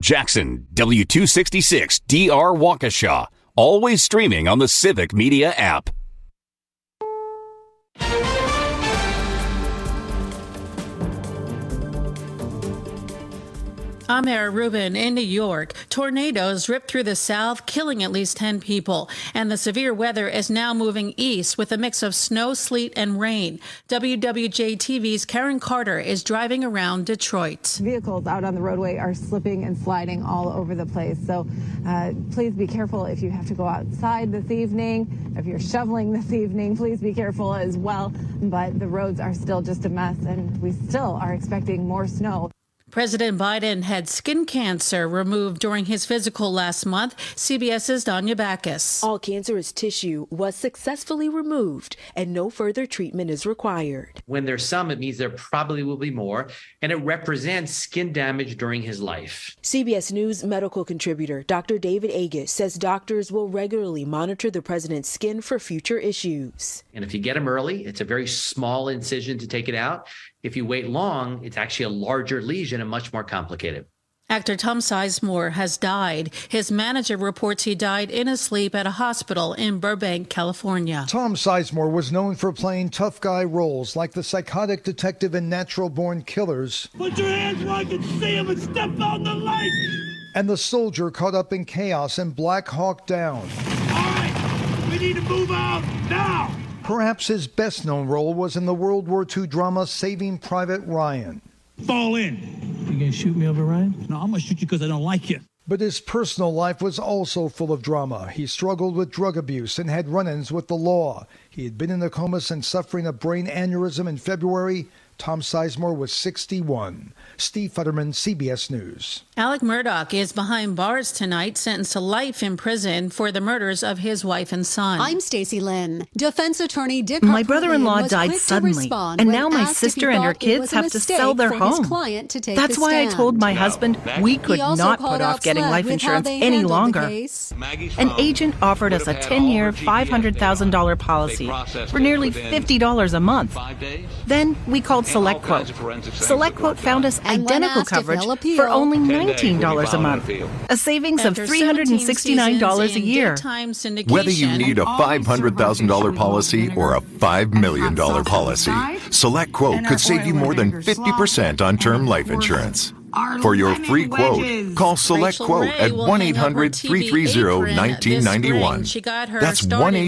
Jackson, W266 DR Waukesha. Always streaming on the Civic Media app. I'm Mara Rubin in New York. Tornadoes ripped through the south, killing at least 10 people. And the severe weather is now moving east with a mix of snow, sleet, and rain. WWJ-TV's Karen Carter is driving around Detroit. Vehicles out on the roadway are slipping and sliding all over the place. So please be careful if you have to go outside this evening. If you're shoveling this evening, please be careful as well. But the roads are still just a mess, and we still are expecting more snow. President Biden had skin cancer removed during his physical last month. CBS's Danya Backus. All cancerous tissue was successfully removed and no further treatment is required. When there's some, it means there probably will be more, and it represents skin damage during his life. CBS News medical contributor Dr. David Agus says doctors will regularly monitor the president's skin for future issues. And if you get him early, it's a very small incision to take it out. If you wait long, it's actually a larger lesion and much more complicated. Actor Tom Sizemore has died. His manager reports he died in his sleep at a hospital in Burbank, California. Tom Sizemore was known for playing tough guy roles like the psychotic detective in Natural Born Killers. Put your hands where I can see him and step on the light. And the soldier caught up in chaos in Black Hawk Down. All right, we need to move out now. Perhaps his best-known role was in the World War II drama Saving Private Ryan. Fall in. You gonna shoot me over, Ryan? No, I'm gonna shoot you because I don't like you. But his personal life was also full of drama. He struggled with drug abuse and had run-ins with the law. He had been in a coma since suffering a brain aneurysm in February. Tom Sizemore was 61. Steve Futterman, CBS News. Alec Murdaugh is behind bars tonight, sentenced to life in prison for the murders of his wife and son. I'm Stacey Lynn. Defense attorney Dick My brother-in-law died suddenly, and now my sister and her kids have to sell their home. That's why I told my husband we could not put off getting life insurance any longer. An agent offered us a 10-year, $500,000 policy for nearly $50 a month. Then we called SelectQuote. SelectQuote found us identical coverage for only $19 a month, a savings of $369 a year. Whether you need a $500,000 policy or a $5 million policy, SelectQuote could save you more than 50% on term life insurance. For your free quote, call SelectQuote at 1-800-330-1991. That's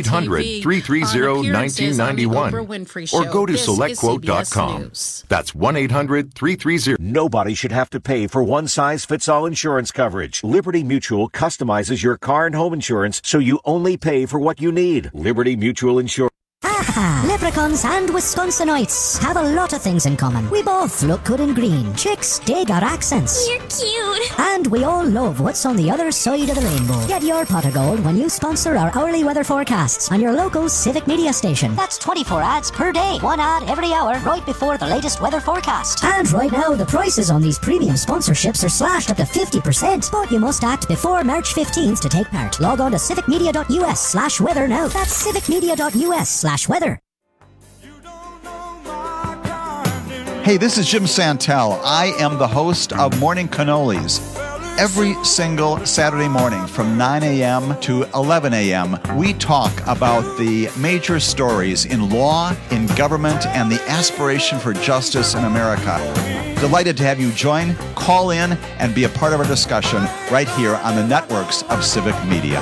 1-800-330-1991. Or go to SelectQuote.com. That's 1-800-330. Nobody should have to pay for one-size-fits-all insurance coverage. Liberty Mutual customizes your car and home insurance so you only pay for what you need. Liberty Mutual Insurance. Aha! Leprechauns and Wisconsinites have a lot of things in common. We both look good in green. Chicks dig our accents. You're cute. And we all love what's on the other side of the rainbow. Get your pot of gold when you sponsor our hourly weather forecasts on your local Civic Media station. That's 24 ads per day. One ad every hour right before the latest weather forecast. And right now, the prices on these premium sponsorships are slashed up to 50%. But you must act before March 15th to take part. Log on to civicmedia.us/weather now. That's civicmedia.us/weather. Hey, this is Jim Santel. I am the host of Morning Cannolis. Every single Saturday morning from 9 a.m. to 11 a.m., we talk about the major stories in law, in government, and the aspiration for justice in America. Delighted to have you join, call in, and be a part of our discussion right here on the networks of Civic Media.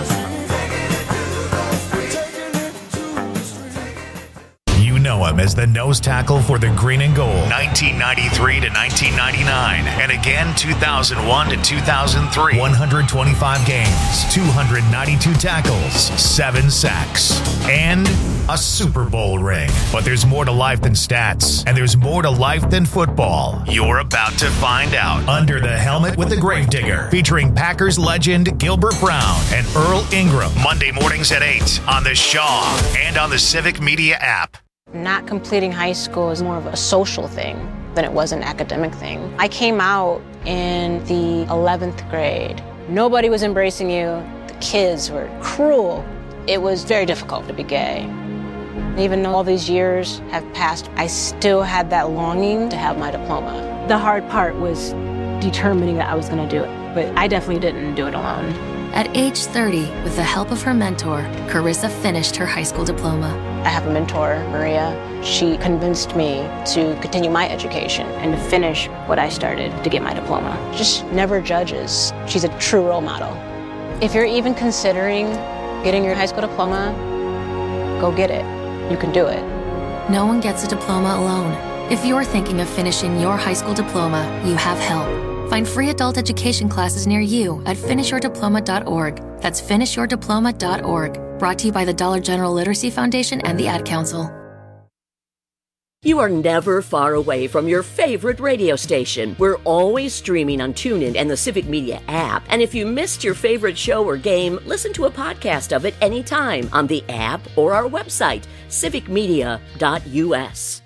Know him as the nose tackle for the Green and Gold, 1993 to 1999, and again 2001 to 2003. 125 games, 292 tackles, 7 sacks, and a Super Bowl ring. But there's more to life than stats, and there's more to life than football. You're about to find out. Under the Helmet with the Gravedigger, featuring Packers legend Gilbert Brown and Earl Ingram. Monday mornings at 8 on the Shaw and on the Civic Media app. Not completing high school is more of a social thing than it was an academic thing. I came out in the 11th grade. Nobody was embracing you. The kids were cruel. It was very difficult to be gay. Even though all these years have passed, I still had that longing to have my diploma. The hard part was determining that I was going to do it. but I definitely didn't do it alone. At age 30, with the help of her mentor, Carissa finished her high school diploma. I have a mentor, Maria. She convinced me to continue my education and to finish what I started to get my diploma. Just never judges. She's a true role model. If you're even considering getting your high school diploma, go get it. You can do it. No one gets a diploma alone. If you're thinking of finishing your high school diploma, you have help. Find free adult education classes near you at finishyourdiploma.org. That's finishyourdiploma.org. Brought to you by the Dollar General Literacy Foundation and the Ad Council. You are never far away from your favorite radio station. We're always streaming on TuneIn and the Civic Media app. And if you missed your favorite show or game, listen to a podcast of it anytime on the app or our website, civicmedia.us.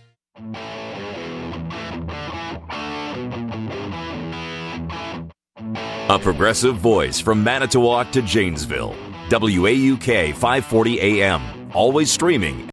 A progressive voice from Manitowoc to Janesville. WAUK 540 AM. Always streaming.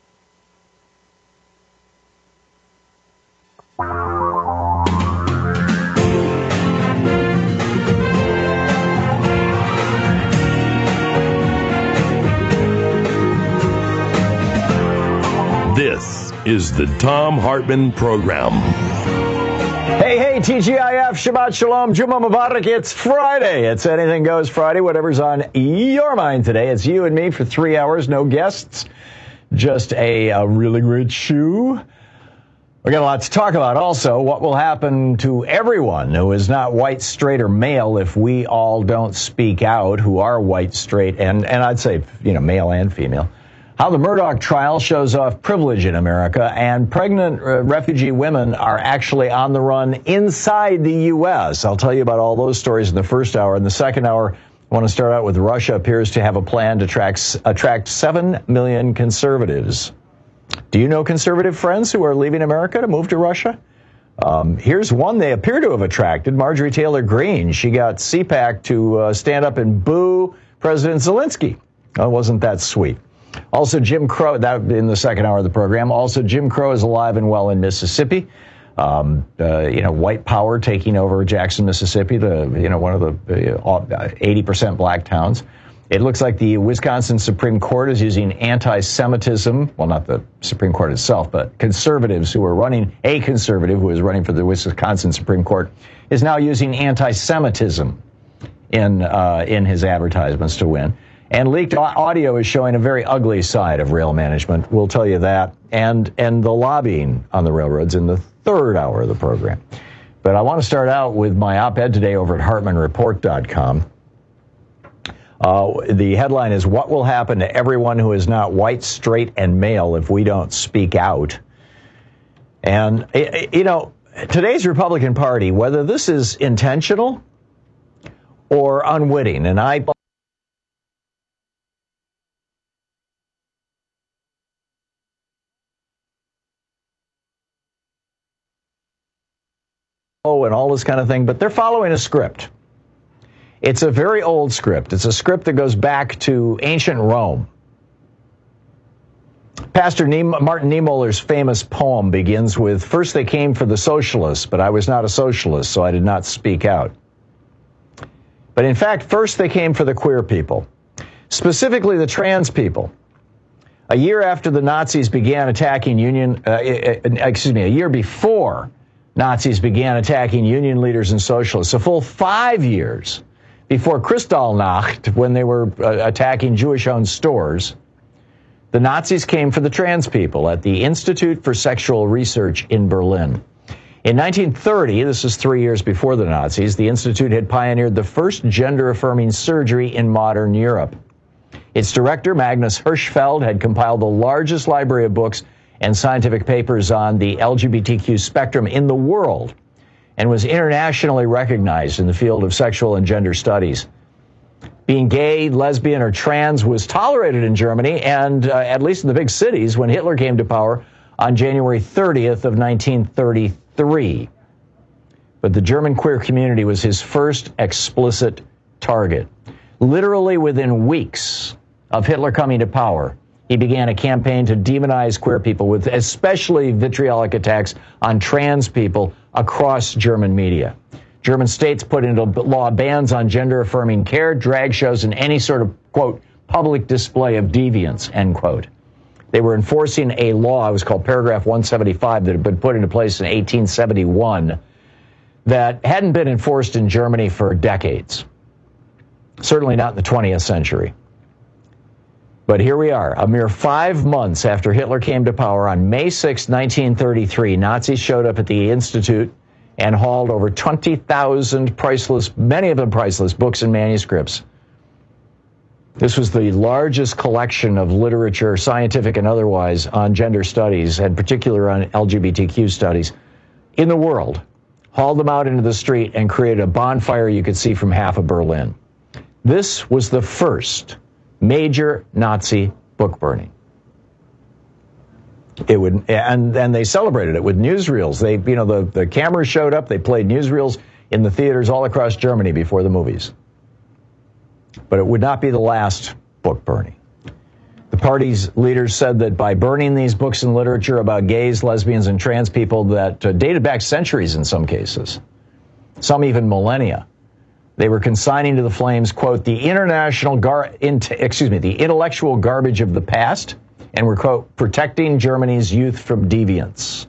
This is the Thom Hartmann Program. Hey, TGIF, Shabbat Shalom, Juma Mubarak. It's Friday. It's Anything Goes Friday, whatever's on your mind today. It's you and me for 3 hours, no guests, just a really great show. We got a lot to talk about. Also, what will happen to everyone who is not white, straight, or male if we all don't speak out, who are white, straight, and I'd say, male and female. How the Murdoch trial shows off privilege in America, and pregnant refugee women are actually on the run inside the U.S. I'll tell you about all those stories in the first hour. In the second hour, I want to start out with Russia appears to have a plan to attract 7 million conservatives. Do you know conservative friends who are leaving America to move to Russia? Here's one they appear to have attracted, Marjorie Taylor Greene. She got CPAC to stand up and boo President Zelensky. Oh, wasn't that sweet? Also, Jim Crow, that in the second hour of the program. Also, Jim Crow is alive and well in Mississippi. White power taking over Jackson, Mississippi, one of the 80% black towns. It looks like the Wisconsin Supreme Court is using anti-Semitism. Well, not the Supreme Court itself, but conservatives who are running, a conservative who is running for the Wisconsin Supreme Court is now using anti-Semitism in his advertisements to win. And leaked audio is showing a very ugly side of rail management. We'll tell you that. And the lobbying on the railroads in the third hour of the program. But I want to start out with my op-ed today over at HartmanReport.com. The headline is, "What will happen to everyone who is not white, straight, and male if we don't speak out?" And, today's Republican Party, whether this is intentional or unwitting, and I and all this kind of thing, but they're following a script. It's a very old script. It's a script that goes back to ancient Rome. Pastor Martin Niemöller's famous poem begins with, "First they came for the socialists, but I was not a socialist, so I did not speak out." But in fact, first they came for the queer people, specifically the trans people. A year after the Nazis began attacking a year before Nazis began attacking union leaders and socialists, a full 5 years before Kristallnacht, when they were attacking Jewish-owned stores, the Nazis came for the trans people at the Institute for Sexual Research in Berlin. In 1930, this is 3 years before the Nazis, the Institute had pioneered the first gender-affirming surgery in modern Europe. Its director, Magnus Hirschfeld, had compiled the largest library of books and scientific papers on the LGBTQ spectrum in the world, and was internationally recognized in the field of sexual and gender studies. Being gay, lesbian, or trans was tolerated in Germany, and at least in the big cities, when Hitler came to power on January 30th of 1933. But the German queer community was his first explicit target. Literally within weeks of Hitler coming to power, he began a campaign to demonize queer people, with especially vitriolic attacks on trans people across German media. German states put into law bans on gender-affirming care, drag shows, and any sort of, quote, public display of deviance, end quote. They were enforcing a law, it was called Paragraph 175, that had been put into place in 1871 that hadn't been enforced in Germany for decades. Certainly not in the 20th century. But here we are, a mere 5 months after Hitler came to power. On May 6, 1933, Nazis showed up at the Institute and hauled over 20,000 priceless, many of them priceless, books and manuscripts. This was the largest collection of literature, scientific and otherwise, on gender studies, and particularly on LGBTQ studies, in the world. Hauled them out into the street and created a bonfire you could see from half of Berlin. This was the first major Nazi book burning. It would, and they celebrated it with newsreels. They, the cameras showed up. They played newsreels in the theaters all across Germany before the movies. But it would not be the last book burning. The party's leaders said that by burning these books and literature about gays, lesbians, and trans people that dated back centuries in some cases, some even millennia, they were consigning to the flames, quote, the intellectual garbage of the past, and were, quote, protecting Germany's youth from deviance.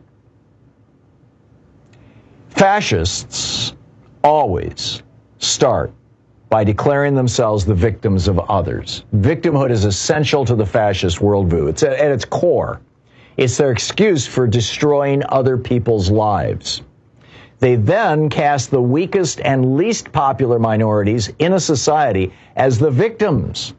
Fascists always start by declaring themselves the victims of others. Victimhood is essential to the fascist worldview. It's at its core. It's their excuse for destroying other people's lives. They then cast the weakest and least popular minorities in a society as the victimizers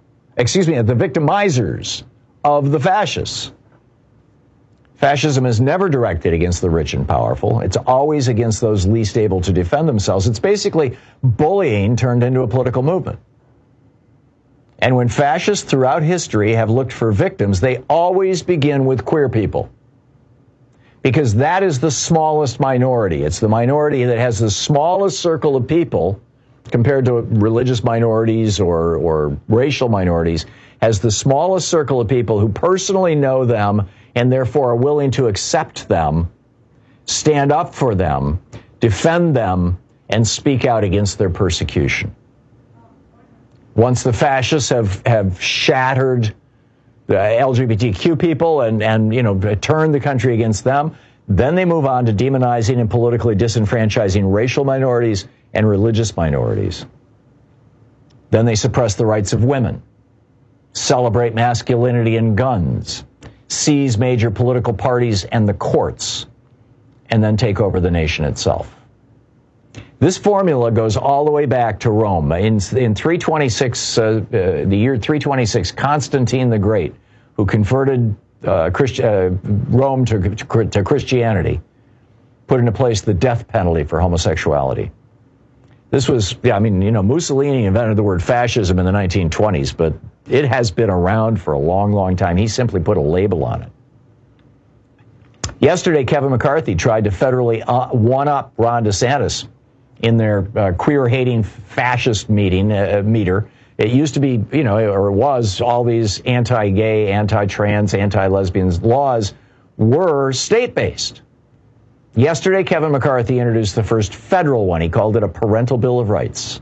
of the fascists. Fascism is never directed against the rich and powerful. It's always against those least able to defend themselves. It's basically bullying turned into a political movement. And when fascists throughout history have looked for victims, they always begin with queer people. Because that is the smallest minority. It's the minority that has the smallest circle of people compared to religious minorities or racial minorities, has the smallest circle of people who personally know them and therefore are willing to accept them, stand up for them, defend them, and speak out against their persecution. Once the fascists have shattered the LGBTQ people and turned the country against them, then they move on to demonizing and politically disenfranchising racial minorities and religious minorities. Then they suppress the rights of women, celebrate masculinity and guns, seize major political parties and the courts, and then take over the nation itself. This formula goes all the way back to Rome. In 326, the year 326, Constantine the Great, who converted Rome to Christianity, put into place the death penalty for homosexuality. This was, Mussolini invented the word fascism in the 1920s, but it has been around for a long, long time. He simply put a label on it. Yesterday, Kevin McCarthy tried to federally one-up Ron DeSantis in their queer-hating fascist meter. It used to be, or it was, all these anti-gay, anti-trans, anti-lesbian laws were state-based. Yesterday, Kevin McCarthy introduced the first federal one. He called it a parental bill of rights.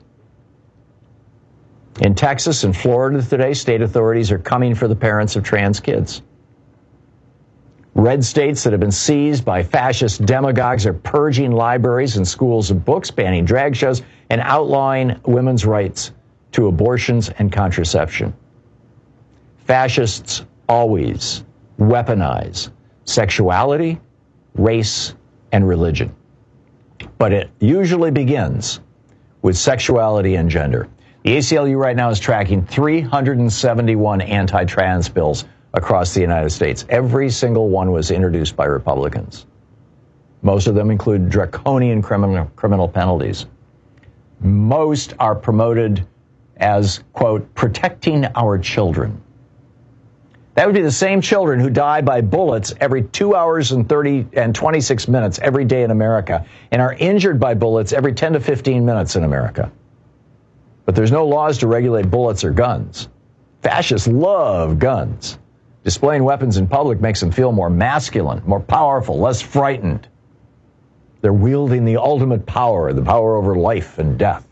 In Texas and Florida today, state authorities are coming for the parents of trans kids. Red states that have been seized by fascist demagogues are purging libraries and schools of books, banning drag shows, and outlawing women's rights to abortions and contraception. Fascists always weaponize sexuality, race, and religion. But it usually begins with sexuality and gender. The ACLU right now is tracking 371 anti-trans bills across the United States. Every single one was introduced by Republicans. Most of them include draconian criminal penalties. Most are promoted as, quote, protecting our children. That would be the same children who die by bullets every 2 hours and 26 minutes every day in America and are injured by bullets every 10 to 15 minutes in America. But there's no laws to regulate bullets or guns. Fascists love guns. Displaying weapons in public makes them feel more masculine, more powerful, less frightened. They're wielding the ultimate power, the power over life and death.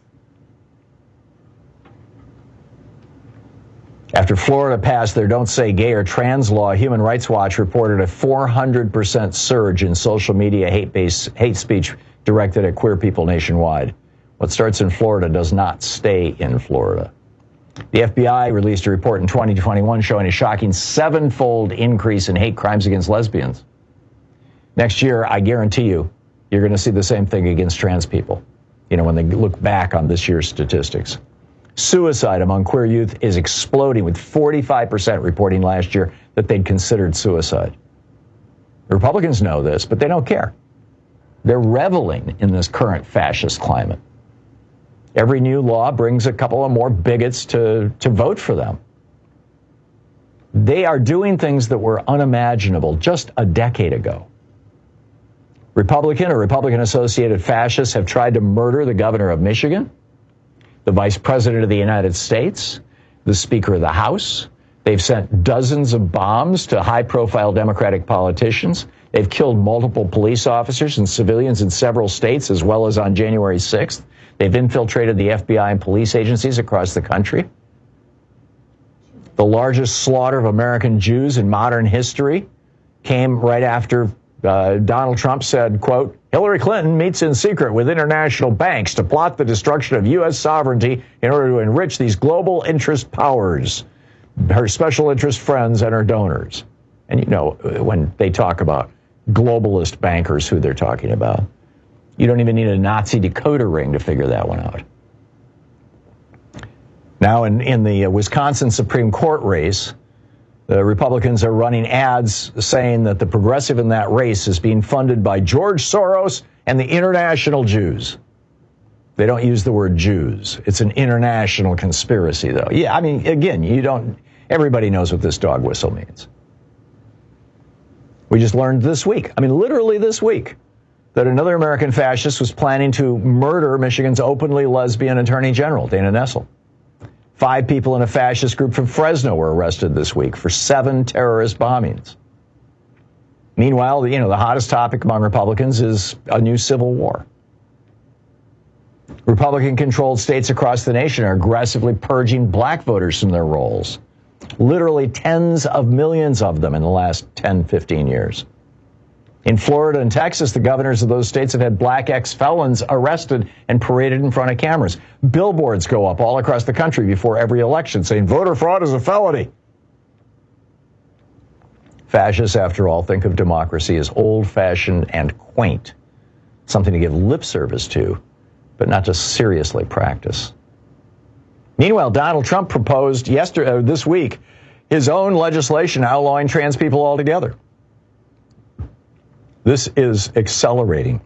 After Florida passed their Don't Say Gay or Trans law, Human Rights Watch reported a 400% surge in social media hate speech directed at queer people nationwide. What starts in Florida does not stay in Florida. The FBI released a report in 2021 showing a shocking 7-fold increase in hate crimes against lesbians. Next year, I guarantee you, you're going to see the same thing against trans people, when they look back on this year's statistics. Suicide among queer youth is exploding, with 45% reporting last year that they'd considered suicide. The Republicans know this, but they don't care. They're reveling in this current fascist climate. Every new law brings a couple of more bigots to vote for them. They are doing things that were unimaginable just a decade ago. Republican or Republican-associated fascists have tried to murder the governor of Michigan, the vice president of the United States, the Speaker of the House. They've sent dozens of bombs to high-profile Democratic politicians. They've killed multiple police officers and civilians in several states, as well as on January 6th. They've infiltrated the FBI and police agencies across the country. The largest slaughter of American Jews in modern history came right after Donald Trump said, quote, Hillary Clinton meets in secret with international banks to plot the destruction of U.S. sovereignty in order to enrich these global interest powers, her special interest friends and her donors. And when they talk about globalist bankers, who they're talking about, you don't even need a Nazi decoder ring to figure that one out. Now, in the Wisconsin Supreme Court race, the Republicans are running ads saying that the progressive in that race is being funded by George Soros and the international Jews. They don't use the word Jews. It's an international conspiracy, though. Yeah, I mean, again, everybody knows what this dog whistle means. We just learned this week, literally this week, that another American fascist was planning to murder Michigan's openly lesbian Attorney General, Dana Nessel. 5 people in a fascist group from Fresno were arrested this week for 7 terrorist bombings. Meanwhile, the hottest topic among Republicans is a new civil war. Republican-controlled states across the nation are aggressively purging black voters from their rolls. Literally tens of millions of them in the last 10, 15 years. In Florida and Texas, the governors of those states have had black ex-felons arrested and paraded in front of cameras. Billboards go up all across the country before every election saying voter fraud is a felony. Fascists, after all, think of democracy as old-fashioned and quaint, something to give lip service to, but not to seriously practice. Meanwhile, Donald Trump proposed this week his own legislation outlawing trans people altogether. This is accelerating.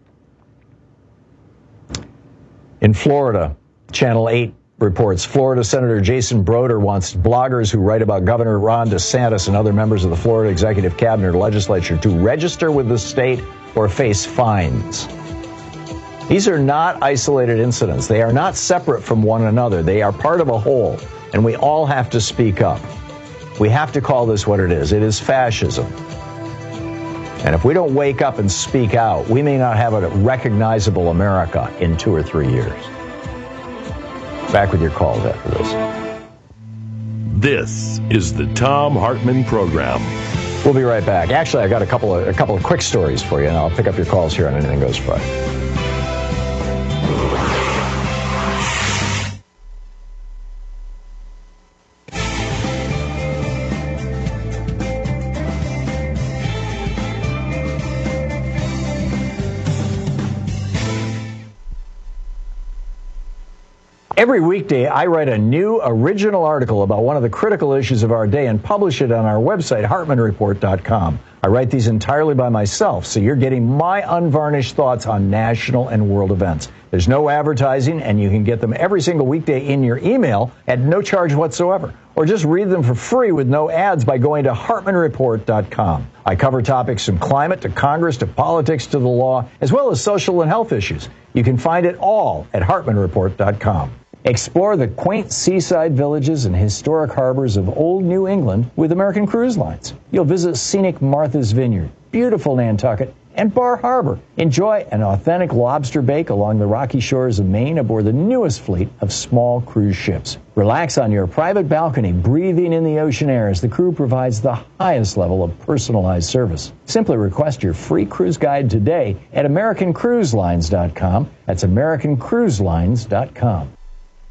In Florida, Channel 8 reports Florida Senator Jason Broder wants bloggers who write about Governor Ron DeSantis and other members of the Florida Executive Cabinet or Legislature to register with the state or face fines. These are not isolated incidents. They are not separate from one another. They are part of a whole, and we all have to speak up. We have to call this what it is. It is fascism. And if we don't wake up and speak out, we may not have a recognizable America in 2 or 3 years. Back with your calls after this. This is the Thom Hartmann Program. We'll be right back. Actually, I got a couple of quick stories for you, and I'll pick up your calls here on Anything Goes Friday. Every weekday, I write a new original article about one of the critical issues of our day and publish it on our website, HartmannReport.com. I write these entirely by myself, so you're getting my unvarnished thoughts on national and world events. There's no advertising, and you can get them every single weekday in your email at no charge whatsoever. Or just read them for free with no ads by going to HartmannReport.com. I cover topics from climate to Congress to politics to the law, as well as social and health issues. You can find it all at HartmannReport.com. Explore the quaint seaside villages and historic harbors of old New England with American Cruise Lines. You'll visit scenic Martha's Vineyard, beautiful Nantucket, and Bar Harbor. Enjoy an authentic lobster bake along the rocky shores of Maine aboard the newest fleet of small cruise ships. Relax on your private balcony, breathing in the ocean air as the crew provides the highest level of personalized service. Simply request your free cruise guide today at AmericanCruiseLines.com. That's AmericanCruiseLines.com.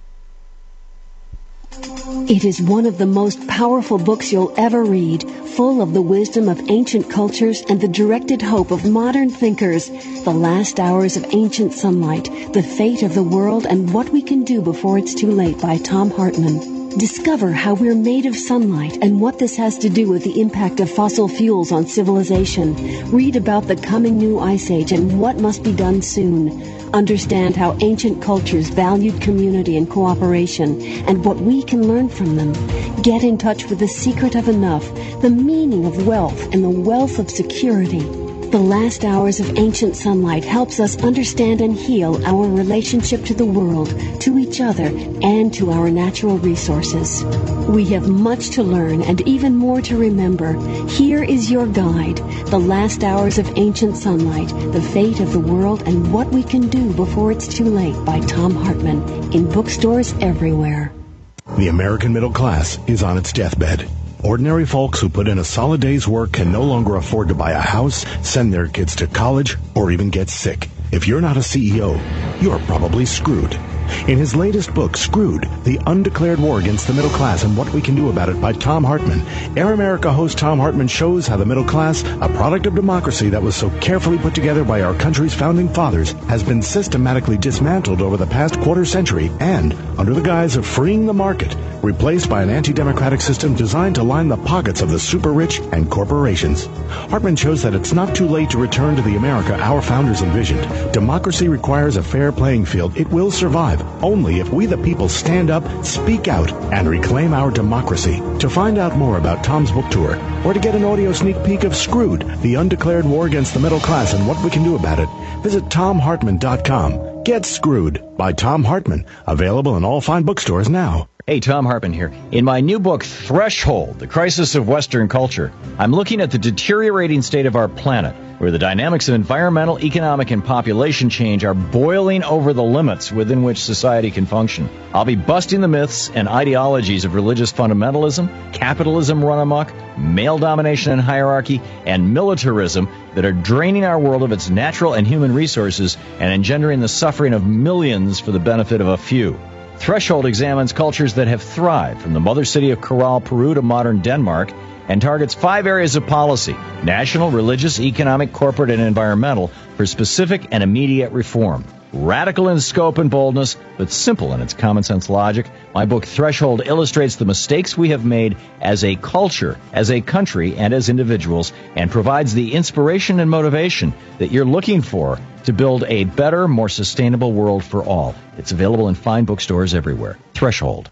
It is one of the most powerful books you'll ever read, full of the wisdom of ancient cultures and the directed hope of modern thinkers. The Last Hours of Ancient Sunlight, The Fate of the World and What We Can Do Before It's Too Late by Thom Hartmann. Discover how we're made of sunlight and what this has to do with the impact of fossil fuels on civilization. Read about the coming new ice age and what must be done soon. Understand how ancient cultures valued community and cooperation and what we can learn from them. Get in touch with the secret of enough, the meaning of wealth, and the wealth of security. The Last Hours of Ancient Sunlight helps us understand and heal our relationship to the world, to each other, and to our natural resources. We have much to learn and even more to remember. Here is your guide, The Last Hours of Ancient Sunlight, The Fate of the World and What We Can Do Before It's Too Late by Thom Hartmann, in bookstores everywhere. The American middle class is on its deathbed. Ordinary folks who put in a solid day's work can no longer afford to buy a house, send their kids to college, or even get sick. If you're not a CEO, you're probably screwed. In his latest book, Screwed, The Undeclared War Against the Middle Class and What We Can Do About It by Thom Hartmann, Air America host Thom Hartmann shows how the middle class, a product of democracy that was so carefully put together by our country's founding fathers, has been systematically dismantled over the past quarter century and, under the guise of freeing the market, replaced by an anti-democratic system designed to line the pockets of the super rich and corporations. Hartmann shows that it's not too late to return to the America our founders envisioned. Democracy requires a fair playing field. It will survive only if we the people stand up, speak out, and reclaim our democracy. To find out more about Thom's book tour, or to get an audio sneak peek of Screwed, The Undeclared War Against the Middle Class and What We Can Do About It, visit ThomHartmann.com. Get Screwed by Thom Hartmann, available in all fine bookstores now. Hey, Thom Hartmann here. In my new book, Threshold, The Crisis of Western Culture, I'm looking at the deteriorating state of our planet, where the dynamics of environmental, economic, and population change are boiling over the limits within which society can function. I'll be busting the myths and ideologies of religious fundamentalism, capitalism run amok, male domination and hierarchy, and militarism that are draining our world of its natural and human resources and engendering the suffering of millions for the benefit of a few. Threshold examines cultures that have thrived, from the mother city of Corral, Peru to modern Denmark, and targets 5 areas of policy: national, religious, economic, corporate, and environmental, for specific and immediate reform. Radical in scope and boldness, but simple in its common sense logic, my book Threshold illustrates the mistakes we have made as a culture, as a country, and as individuals, and provides the inspiration and motivation that you're looking for to build a better, more sustainable world for all. It's available in fine bookstores everywhere. Threshold.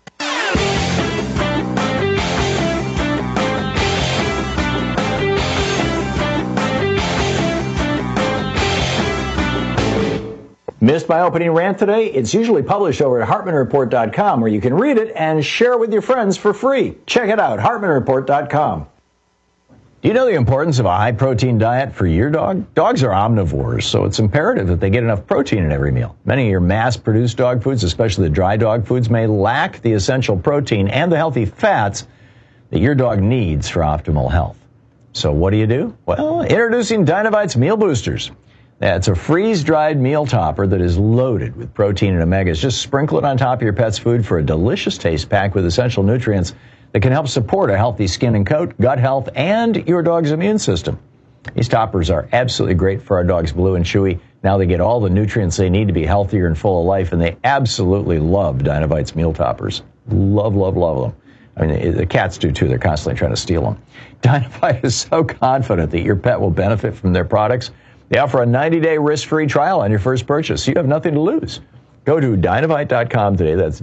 Missed my opening rant today? It's usually published over at HartmanReport.com, where you can read it and share it with your friends for free. Check it out, HartmanReport.com. Do you know the importance of a high-protein diet for your dog? Dogs are omnivores, so it's imperative that they get enough protein in every meal. Many of your mass-produced dog foods, especially the dry dog foods, may lack the essential protein and the healthy fats that your dog needs for optimal health. So what do? Well, introducing Dynavite's Meal Boosters. That's a freeze-dried meal topper that is loaded with protein and omegas. Just sprinkle it on top of your pet's food for a delicious taste packed with essential nutrients that can help support a healthy skin and coat, gut health, and your dog's immune system. These toppers are absolutely great for our dogs, Blue and Chewy. Now they get all the nutrients they need to be healthier and full of life, and they absolutely love Dynavite's meal toppers. Love, love, love them. I mean, the cats do too. They're constantly trying to steal them. Dynavite is so confident that your pet will benefit from their products. They offer a 90-day risk-free trial on your first purchase, so you have nothing to lose. Go to Dynavite.com today. That's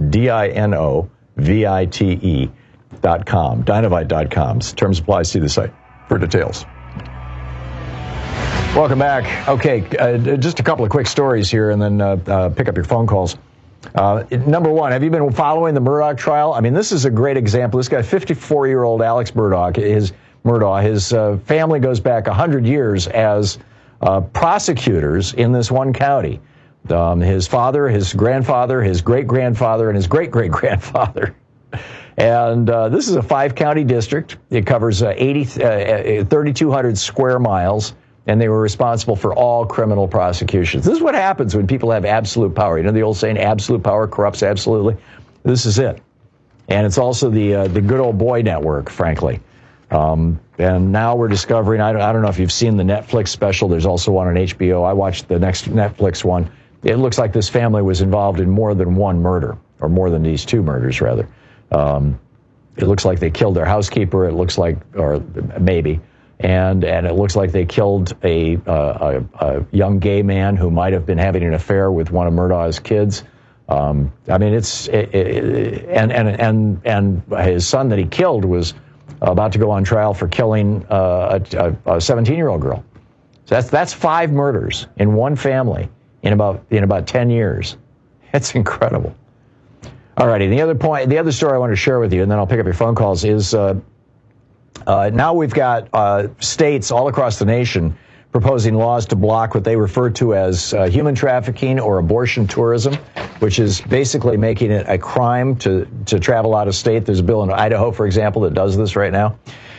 DINOVITE.com. Dynavite.com. Terms apply. See the site for details. Welcome back. Okay, just a couple of quick stories here, and then pick up your phone calls. Number one, have you been following the Murdaugh trial? I mean, this is a great example. This guy, 54-year-old Alex Murdaugh, his family goes back 100 years as prosecutors in this one county. His father, his grandfather, his great-grandfather, and his great-great-grandfather. And this is a 5-county district. It covers 3,200 square miles, and they were responsible for all criminal prosecutions. This is what happens when people have absolute power. You know the old saying, absolute power corrupts absolutely? This is it. And it's also the good old boy network, frankly. And now we're discovering, I don't know if you've seen the Netflix special. There's also one on HBO. I watched the next Netflix one. It looks like this family was involved in more than one murder, or more than these 2 murders, rather. It looks like they killed their housekeeper. It looks like, or maybe, and it looks like they killed a young gay man who might have been having an affair with one of Murdaugh's kids. I mean, and his son that he killed was about to go on trial for killing a 17-year-old girl. So that's 5 murders in one family in about 10 years. It's incredible. All righty. The other story I want to share with you, and then I'll pick up your phone calls, is now we've got states all across the nation proposing laws to block what they refer to as human trafficking or abortion tourism, which is basically making it a crime to travel out of state. There's a bill in Idaho, for example, that does this right now.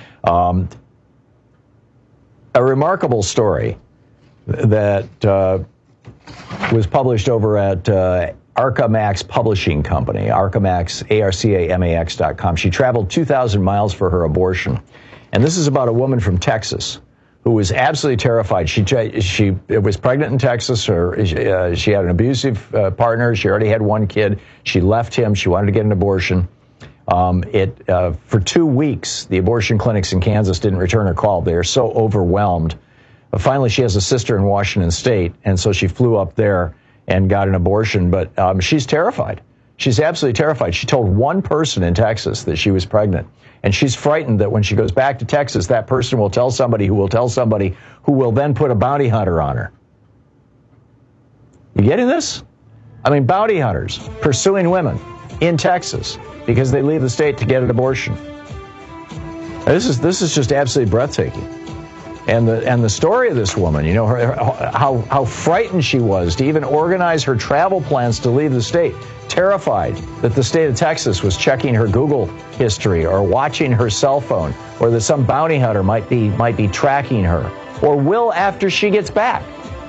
A remarkable story that was published over at Arcamax Publishing Company, Arcamax, ARCAMAX.com. She traveled 2,000 miles for her abortion. And this is about a woman from Texas who was absolutely terrified. She was pregnant in Texas. She had an abusive partner. She already had 1 kid. She left him. She wanted to get an abortion. For 2 weeks, the abortion clinics in Kansas didn't return her call. They are so overwhelmed. But finally, she has a sister in Washington State, and so she flew up there and got an abortion. But she's terrified. She's absolutely terrified. She told 1 person in Texas that she was pregnant. And she's frightened that when she goes back to Texas, that person will tell somebody who will tell somebody who will then put a bounty hunter on her. You getting this? I mean, bounty hunters pursuing women in Texas because they leave the state to get an abortion. This is just absolutely breathtaking. And the story of this woman, you know, how frightened she was to even organize her travel plans to leave the state, terrified that the state of Texas was checking her Google history or watching her cell phone, or that some bounty hunter might be tracking her, or will after she gets back.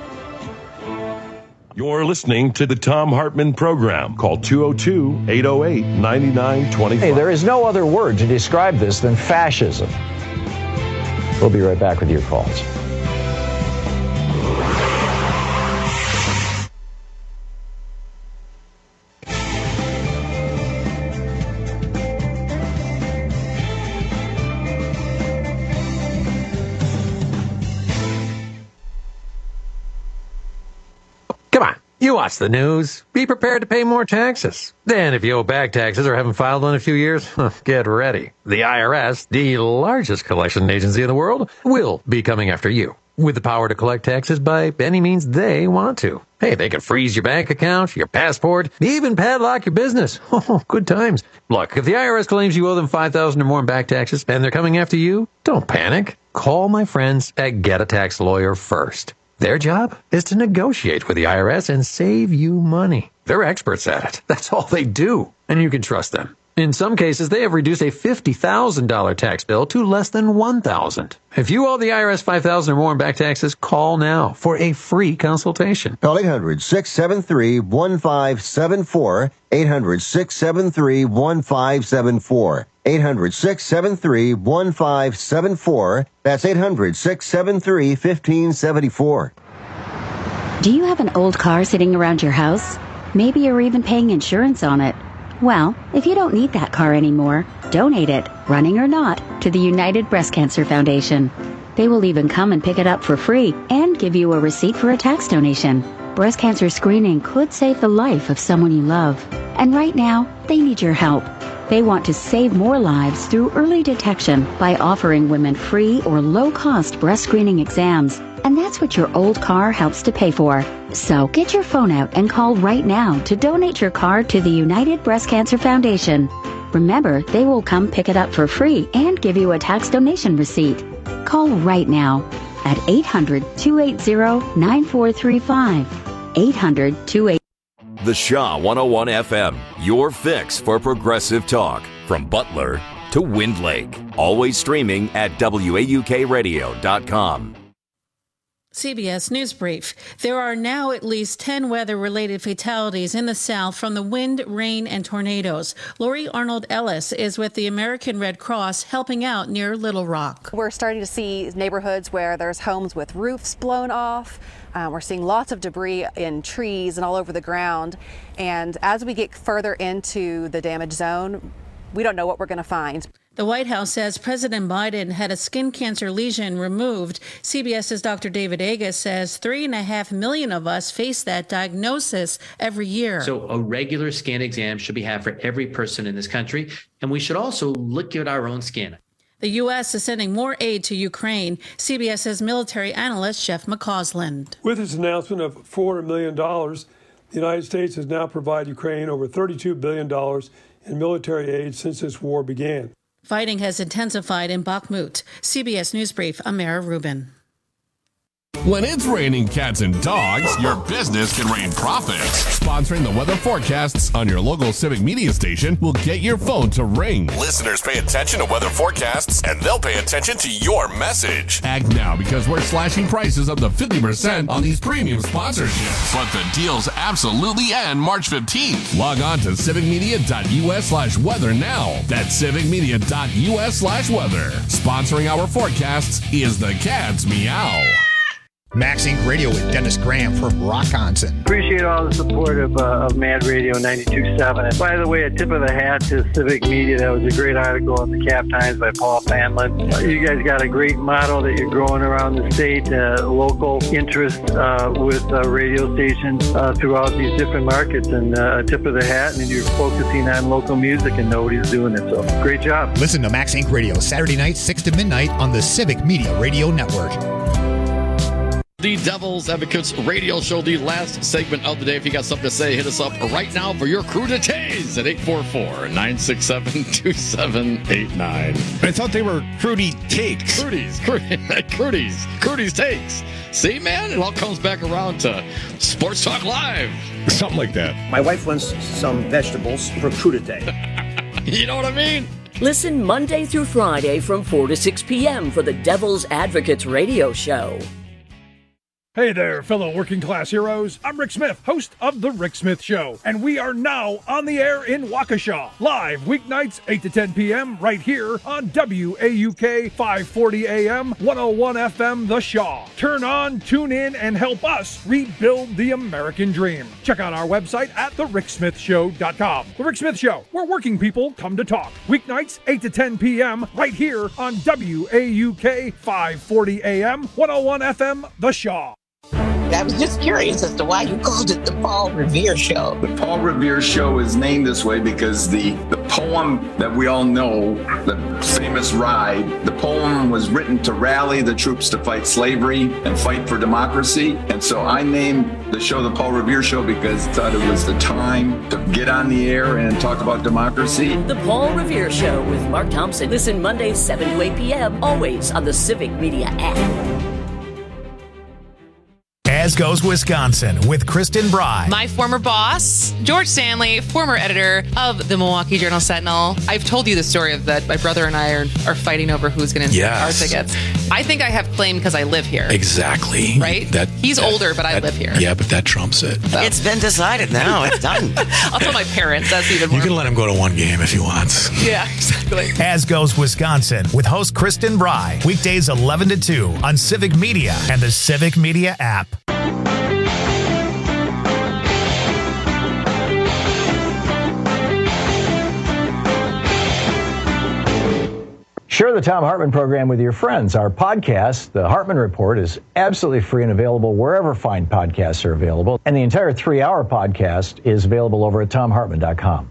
You're listening to the Thom Hartmann Program. Call 202-808-9925. Hey, there is no other word to describe this than fascism. We'll be right back with your calls. Come on, you watch the news. Be prepared to pay more taxes. Then if you owe back taxes or haven't filed one in a few years, get ready. The IRS, the largest collection agency in the world, will be coming after you with the power to collect taxes by any means they want to. Hey, they can freeze your bank account, your passport, even padlock your business. Oh, good times. Look, if the IRS claims you owe them $5,000 or more in back taxes and they're coming after you, don't panic. Call my friends at Get a Tax Lawyer first. Their job is to negotiate with the IRS and save you money. They're experts at it. That's all they do. And you can trust them. In some cases, they have reduced a $50,000 tax bill to less than $1,000. If you owe the IRS $5,000 or more in back taxes, call now for a free consultation. Call 800-673-1574. 800-673-1574. 800-673-1574. That's 800-673-1574. Do you have an old car sitting around your house? Maybe you're even paying insurance on it. Well, if you don't need that car anymore, donate it, running or not, to the United Breast Cancer Foundation. They will even come and pick it up for free and give you a receipt for a tax donation. Breast cancer screening could save the life of someone you love. And right now, they need your help. They want to save more lives through early detection by offering women free or low-cost breast screening exams. And that's what your old car helps to pay for. So get your phone out and call right now to donate your car to the United Breast Cancer Foundation. Remember, they will come pick it up for free and give you a tax donation receipt. Call right now at 800-280-9435. 800-280. The Shaw 101 FM, your fix for progressive talk. From Butler to Wind Lake. Always streaming at WAUKradio.com. CBS News Brief. There are now at least 10 weather-related fatalities in the South from the wind, rain, and tornadoes. Lori Arnold Ellis is with the American Red Cross helping out near Little Rock. We're starting to see neighborhoods where there's homes with roofs blown off. We're seeing lots of debris in trees and all over the ground. And as we get further into the damage zone, we don't know what we're going to find. The White House says President Biden had a skin cancer lesion removed. CBS's Dr. David Agus says 3.5 million of us face that diagnosis every year. So a regular skin exam should be had for every person in this country. And we should also look at our own skin. The U.S. is sending more aid to Ukraine. CBS's military analyst Jeff McCausland. With its announcement of $400 million, the United States has now provided Ukraine over $32 billion in military aid since this war began. Fighting has intensified in Bakhmut. CBS News Brief, Amara Rubin. When it's raining cats and dogs, your business can rain profits. Sponsoring the weather forecasts on your local Civic Media station will get your phone to ring. Listeners pay attention to weather forecasts, and they'll pay attention to your message. Act now, because we're slashing prices up to 50% on these premium sponsorships. But the deals absolutely end March 15th. Log on to civicmedia.us/weather now. That's civicmedia.us/weather. Sponsoring our forecasts is the Cat's Meow. Max Inc. Radio with Dennis Graham from Rockonson. Appreciate all the support of Mad Radio 92.7. And by the way, a tip of the hat to Civic Media. That was a great article in the Cap Times by Paul Fanlin. You guys got a great model that you're growing around the state, local interest with radio stations throughout these different markets. And a tip of the hat, and you're focusing on local music, and nobody's doing it. So great job. Listen to Max Inc. Radio Saturday night, 6 to midnight on the Civic Media Radio Network. The Devil's Advocates radio show, the last segment of the day. If you got something to say, hit us up right now for your crew to tase at 844-967-2789. I thought they were Crudy Takes. Crudy's Takes. See, man, it all comes back around to Sports Talk Live. Something like that. My wife wants some vegetables for crudité. You know what I mean? Listen Monday through Friday from 4 to 6 p.m. for the Devil's Advocates radio show. Hey there, fellow working class heroes. I'm Rick Smith, host of The Rick Smith Show, and we are now on the air in Waukesha, live weeknights 8 to 10 p.m. right here on WAUK 540 AM, 101 FM, The Shaw. Turn on, tune in, and help us rebuild the American dream. Check out our website at thericksmithshow.com. The Rick Smith Show, where working people come to talk. Weeknights 8 to 10 p.m. right here on WAUK 540 AM, 101 FM, The Shaw. I was just curious as to why you called it the Paul Revere Show. The Paul Revere Show is named this way because the poem that we all know, the famous Ride, the poem was written to rally the troops to fight slavery and fight for democracy. And so I named the show the Paul Revere Show because I thought it was the time to get on the air and talk about democracy. The Paul Revere Show with Mark Thompson. Listen Mondays 7 to 8 p.m. always on the Civic Media app. As Goes Wisconsin with Kristen Bry. My former boss, George Stanley, former editor of the Milwaukee Journal-Sentinel. I've told you the story of that. My brother and I are fighting over who's going to our tickets. I think I have claim because I live here. Exactly. Right? He's older, but I live here. Yeah, but that trumps it. So. It's been decided now. It's done. I'll tell my parents. That's even more. You can let him go to one game if he wants. Yeah, exactly. As Goes Wisconsin with host Kristen Bry. Weekdays 11 to 2 on Civic Media and the Civic Media app. Share the Thom Hartmann program with your friends. Our podcast, The Hartmann Report, is absolutely free and available wherever fine podcasts are available. And the entire 3-hour podcast is available over at thomhartmann.com.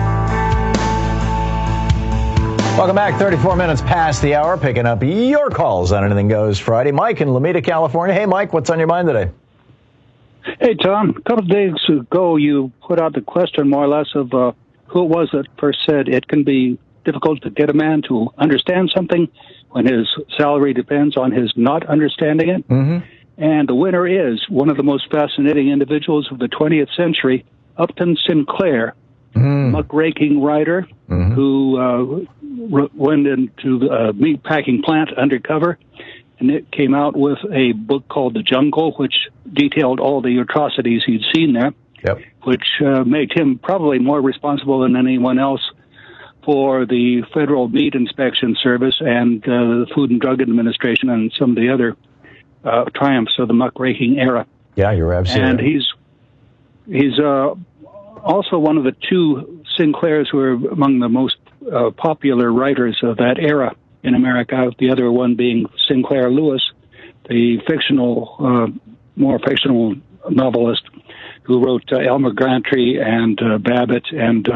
Welcome back. 34 minutes past the hour, picking up your calls on Anything Goes Friday. Mike in Lomita, California. Hey, Mike, what's on your mind today? Hey, Tom. A couple of days ago, you put out the question more or less of who it was that first said it can be difficult to get a man to understand something when his salary depends on his not understanding it. Mm-hmm. And the winner is one of the most fascinating individuals of the 20th century, Upton Sinclair, muckraking writer who went into the meat packing plant undercover, and it came out with a book called The Jungle, which detailed all the atrocities he'd seen there, which made him probably more responsible than anyone else for the Federal Meat Inspection Service and the Food and Drug Administration and some of the other triumphs of the muckraking era. Yeah, you're absolutely and right. he's also one of the two Sinclairs who are among the most popular writers of that era in America, the other one being Sinclair Lewis, the more fictional novelist who wrote Elmer Gantry and Babbitt, and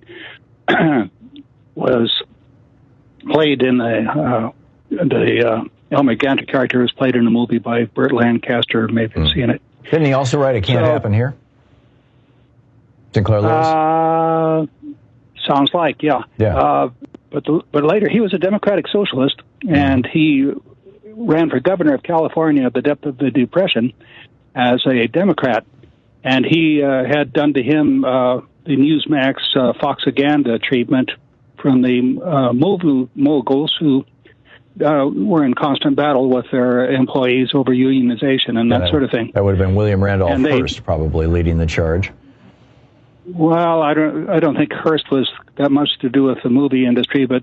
was played in the Elmer Gantry character was played in a movie by Burt Lancaster. Maybe you've seen it. Didn't he also write It Can't Happen Here? Sinclair Lewis? Sounds like, yeah. But later, he was a democratic socialist, and he ran for governor of California at the depth of the Depression as a Democrat. And he had done to him the Newsmax Foxaganda treatment from the movie moguls who were in constant battle with their employees over unionization and that sort of thing. That would have been William Randolph Hearst probably leading the charge. Well, I don't think Hearst was that much to do with the movie industry, but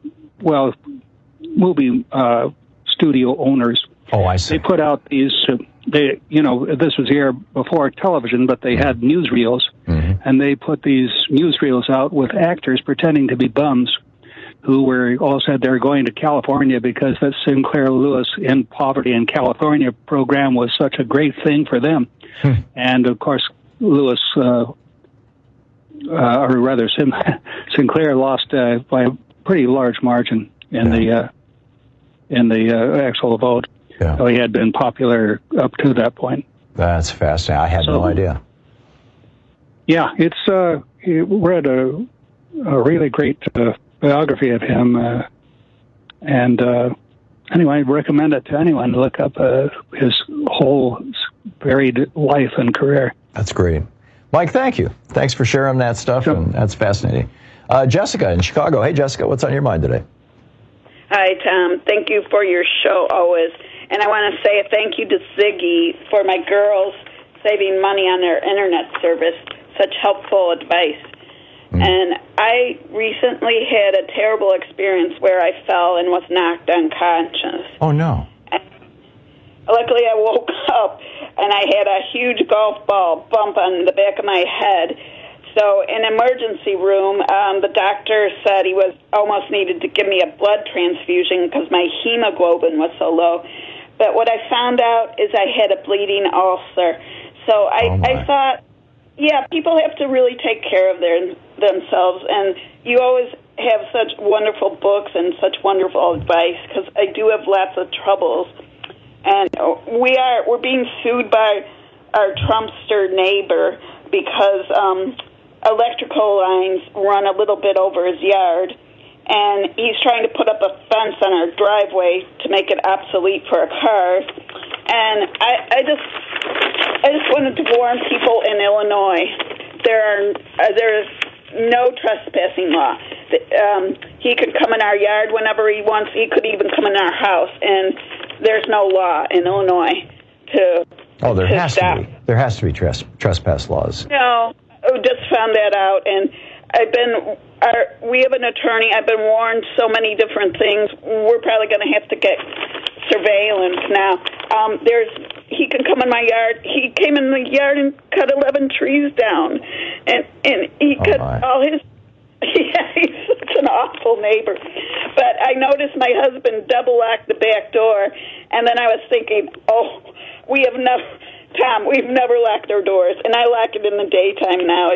movie studio owners. Oh, I see. They put out these. This was here before television, but they had newsreels, and they put these newsreels out with actors pretending to be bums, who all said they were going to California because that Sinclair Lewis in Poverty in California program was such a great thing for them. And of course, Lewis. Or rather, Sinclair lost by a pretty large margin in the actual vote. Yeah. So he had been popular up to that point. That's fascinating. I had no idea. Yeah, it's we read a really great biography of him, and anyway, I'd recommend it to anyone to look up his whole varied life and career. That's great. Mike, thank you. Thanks for sharing that stuff, and that's fascinating. Jessica in Chicago. Hey, Jessica, what's on your mind today? Hi, Tom. Thank you for your show always. And I want to say a thank you to Ziggy for my girls saving money on their internet service. Such helpful advice. And I recently had a terrible experience where I fell and was knocked unconscious. Oh, no. Luckily, I woke up, and I had a huge golf ball bump on the back of my head. So in emergency room, the doctor said he was almost needed to give me a blood transfusion because my hemoglobin was so low. But what I found out is I had a bleeding ulcer. So I thought, yeah, people have to really take care of themselves. And you always have such wonderful books and such wonderful advice because I do have lots of troubles. And we're being sued by our Trumpster neighbor because electrical lines run a little bit over his yard, and he's trying to put up a fence on our driveway to make it obsolete for a car. And I just wanted to warn people in Illinois there's no trespassing law. He could come in our yard whenever he wants. He could even come in our house, and there's no law in Illinois to stop. There has to be trespass laws. No, I just found that out, and we have an attorney. I've been warned so many different things. We're probably going to have to get surveillance now. He can come in my yard. He came in the yard and cut 11 trees down, and he cut all his. Yeah, he's such an awful neighbor. But I noticed my husband double locked the back door, and then I was thinking, we've never locked our doors, and I lock it in the daytime now.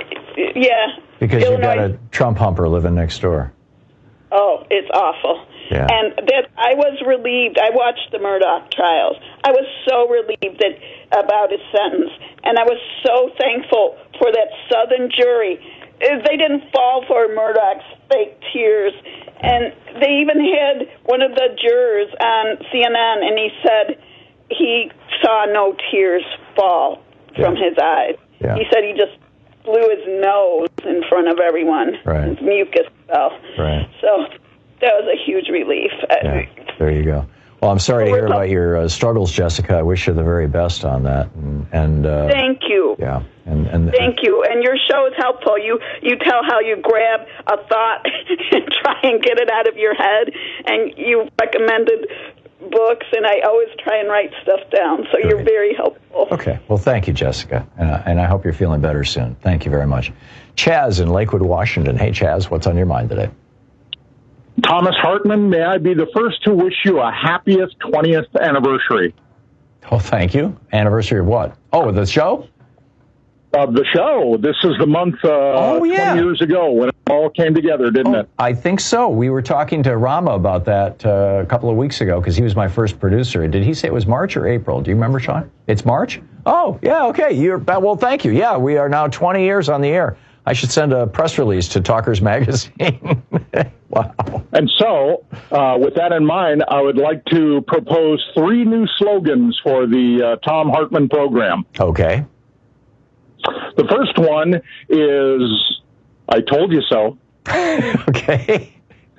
Because you've got a Trump humper living next door. Oh, it's awful. Yeah. And I was relieved. I watched the Murdoch trials. I was so relieved about his sentence, and I was so thankful for that Southern jury. They didn't fall for Murdoch's fake tears. And they even had one of the jurors on CNN, and he said he saw no tears fall from his eyes. Yeah. He said he just blew his nose in front of everyone. Right. His mucus fell. Right. So that was a huge relief. Yeah. There you go. Well, I'm sorry to hear about your struggles, Jessica. I wish you the very best on that. And thank you. Yeah. And thank you. And your show is helpful. You tell how you grab a thought and try and get it out of your head. And you recommended books, and I always try and write stuff down. So you're very helpful. Okay. Well, thank you, Jessica. And I hope you're feeling better soon. Thank you very much. Chaz in Lakewood, Washington. Hey, Chaz, what's on your mind today? Thomas Hartman, may I be the first to wish you a happiest 20th anniversary? Oh, thank you. Anniversary of what? Oh, the show? Of the show. This is the month 20 years ago when it all came together, didn't it? I think so. We were talking to Rama about that a couple of weeks ago because he was my first producer. Did he say it was March or April? Do you remember, Sean? It's March? Oh, yeah, okay. Well, thank you. Yeah, we are now 20 years on the air. I should send a press release to Talkers Magazine. Wow. And so, with that in mind, I would like to propose 3 new slogans for the Tom Hartman program. Okay. The first one is, I told you so. Okay.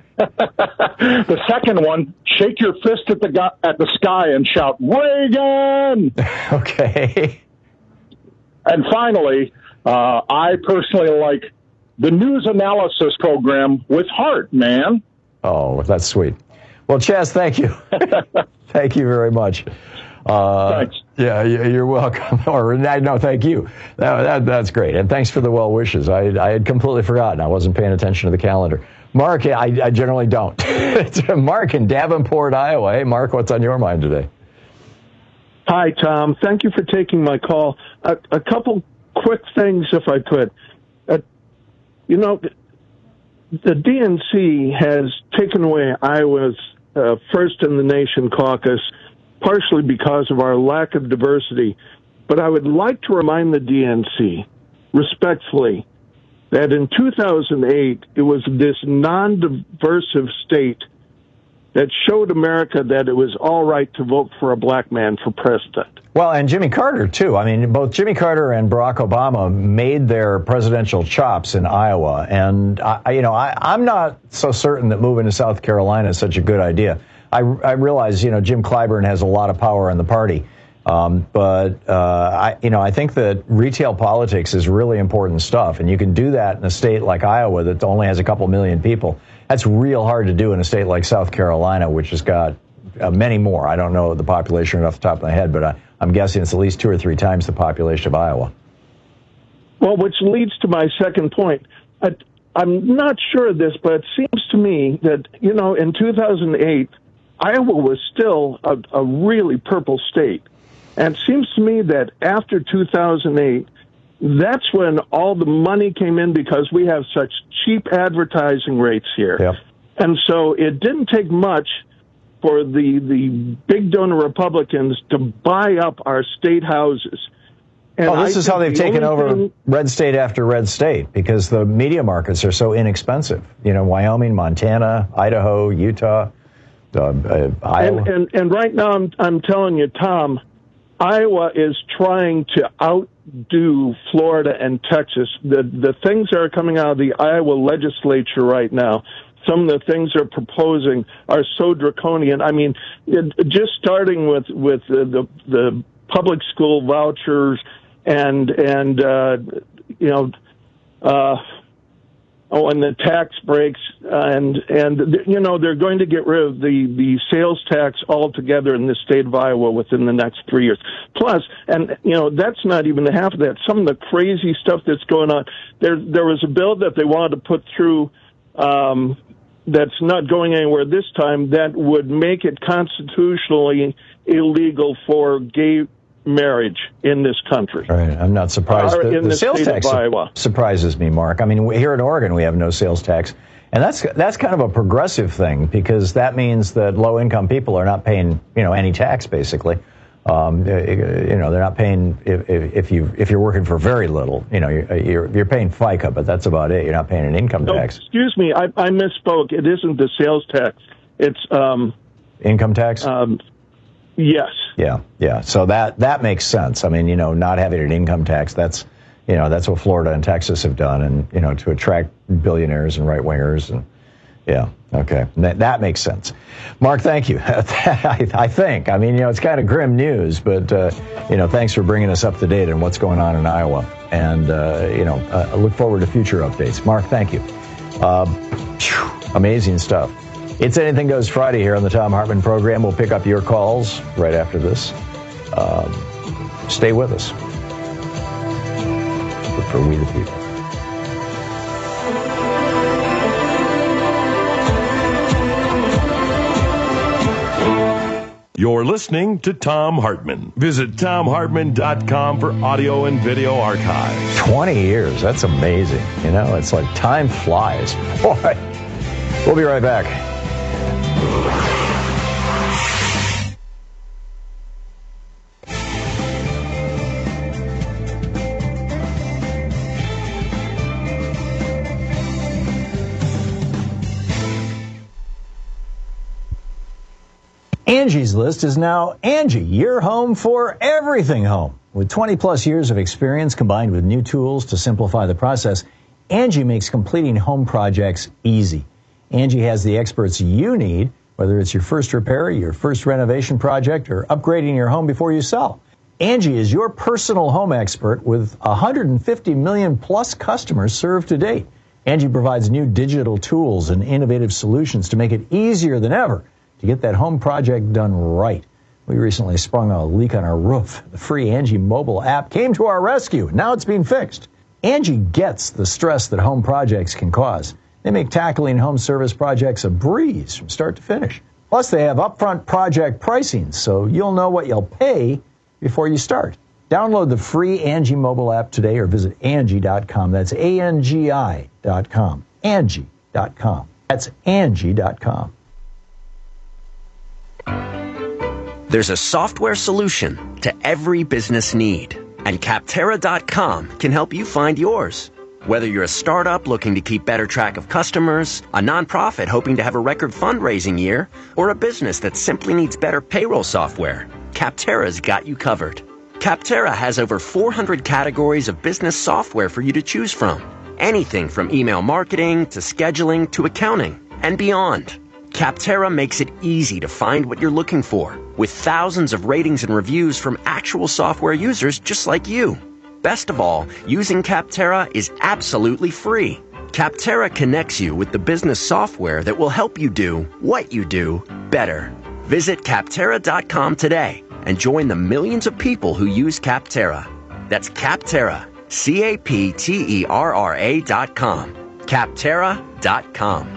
The second one, shake your fist at the sky and shout, Reagan! Okay. And finally, I personally like the news analysis program with heart, man. Oh, that's sweet. Well, Chaz, thank you. Thank you very much. Thanks. Yeah, you're welcome. No, thank you. That's great. And thanks for the well wishes. I had completely forgotten. I wasn't paying attention to the calendar. Mark, I generally don't. It's Mark in Davenport, Iowa. Hey, Mark, what's on your mind today? Hi, Tom. Thank you for taking my call. A couple quick things, if I could. The DNC has taken away Iowa's first in the nation caucus, partially because of our lack of diversity. But I would like to remind the DNC, respectfully, that in 2008, it was this non-diversive state that showed America that it was all right to vote for a black man for president. Well, and Jimmy Carter, too. I mean, both Jimmy Carter and Barack Obama made their presidential chops in Iowa. And, I'm not so certain that moving to South Carolina is such a good idea. I realize, Jim Clyburn has a lot of power in the party. But I think that retail politics is really important stuff. And you can do that in a state like Iowa that only has a couple million people. That's real hard to do in a state like South Carolina, which has got many more. I don't know the population off the top of my head, but I'm guessing it's at least 2 or 3 times the population of Iowa. Well, which leads to my second point. I'm not sure of this, but it seems to me that, in 2008, Iowa was still a really purple state. And it seems to me that after 2008, that's when all the money came in because we have such cheap advertising rates here. Yep. And so it didn't take much for the big donor Republicans to buy up our state houses. And this is how they've taken over red state after red state because the media markets are so inexpensive. Wyoming, Montana, Idaho, Utah, Iowa. And right now I'm telling you, Tom, Iowa is trying to outdo Florida and Texas. The things that are coming out of the Iowa legislature right now, some of the things they're proposing are so draconian. I mean, just starting with the public school vouchers and the tax breaks, and they're going to get rid of the sales tax altogether in the state of Iowa within the next 3 years. Plus, and that's not even the half of that. Some of the crazy stuff that's going on. There was a bill that they wanted to put through that's not going anywhere this time that would make it constitutionally illegal for gay marriage in this country. Right. I'm not surprised. The sales tax surprises me, Mark. I mean, here in Oregon, we have no sales tax. And that's kind of a progressive thing because that means that low-income people are not paying, any tax, basically. They're not paying if you're working for very little. You're paying FICA, but that's about it. You're not paying an income tax. Excuse me, I misspoke. It isn't the sales tax. It's income tax. Yes. Yeah. So that makes sense. I mean, not having an income tax. That's what Florida and Texas have done, and to attract billionaires and right wingers and. Yeah. Okay. That makes sense. Mark, thank you. I think. I mean, it's kind of grim news, but, thanks for bringing us up to date on what's going on in Iowa. And, I look forward to future updates. Mark, thank you. Amazing stuff. It's Anything Goes Friday here on the Thom Hartmann program. We'll pick up your calls right after this. Stay with us. For We the People. You're listening to Thom Hartmann. Visit ThomHartmann.com for audio and video archives. 20 years. That's amazing. It's like time flies. Boy. We'll be right back. Angie's List is now Angie, your home for everything home. With 20-plus years of experience combined with new tools to simplify the process, Angie makes completing home projects easy. Angie has the experts you need, whether it's your first repair, your first renovation project, or upgrading your home before you sell. Angie is your personal home expert with 150 million-plus customers served to date. Angie provides new digital tools and innovative solutions to make it easier than ever to get that home project done right. We recently sprung a leak on our roof. The free Angie mobile app came to our rescue. Now it's being fixed. Angie gets the stress that home projects can cause. They make tackling home service projects a breeze from start to finish. Plus, they have upfront project pricing, so you'll know what you'll pay before you start. Download the free Angie mobile app today or visit Angie.com. That's ANGI.com. Angie.com. That's Angie.com. There's a software solution to every business need, and Capterra.com can help you find yours. Whether you're a startup looking to keep better track of customers, a nonprofit hoping to have a record fundraising year, or a business that simply needs better payroll software, Capterra's got you covered. Capterra has over 400 categories of business software for you to choose from. Anything from email marketing to scheduling to accounting and beyond. Capterra makes it easy to find what you're looking for, with thousands of ratings and reviews from actual software users just like you. Best of all, using Capterra is absolutely free. Capterra connects you with the business software that will help you do what you do better. Visit Capterra.com today and join the millions of people who use Capterra. That's Capterra, Capterra.com. Capterra.com.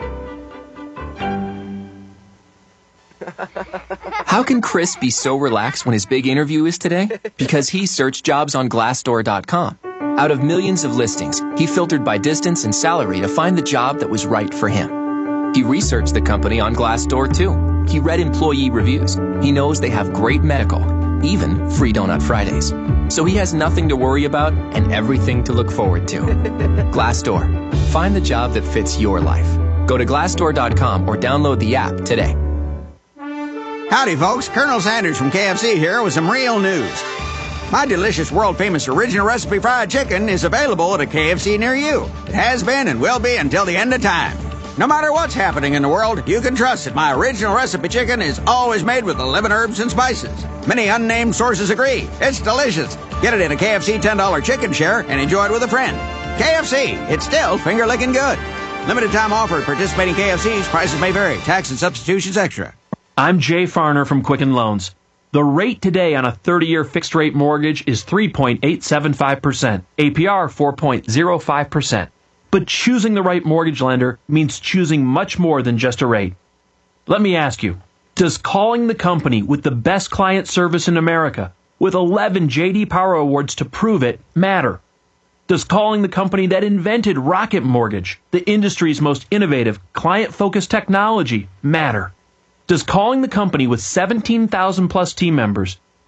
How can Chris be so relaxed when his big interview is today? Because he searched jobs on Glassdoor.com. Out of millions of listings, he filtered by distance and salary to find the job that was right for him. He researched the company on Glassdoor too. He read employee reviews. He knows they have great medical, even free Donut Fridays. So he has nothing to worry about and everything to look forward to. Glassdoor. Find the job that fits your life. Go to Glassdoor.com or download the app today. Howdy, folks. Colonel Sanders from KFC here with some real news. My delicious, world-famous original recipe fried chicken is available at a KFC near you. It has been and will be until the end of time. No matter what's happening in the world, you can trust that my original recipe chicken is always made with 11 herbs and spices. Many unnamed sources agree. It's delicious. Get it in a KFC $10 chicken share and enjoy it with a friend. KFC, it's still finger-licking good. Limited time offer at participating KFCs. Prices may vary. Tax and substitutions extra. I'm Jay Farner from Quicken Loans. The rate today on a 30-year fixed-rate mortgage is 3.875%, APR 4.05%. But choosing the right mortgage lender means choosing much more than just a rate. Let me ask you, does calling the company with the best client service in America, with 11 J.D. Power Awards to prove it, matter? Does calling the company that invented Rocket Mortgage, the industry's most innovative, client-focused technology, matter? Does calling the company with 17,000 plus team members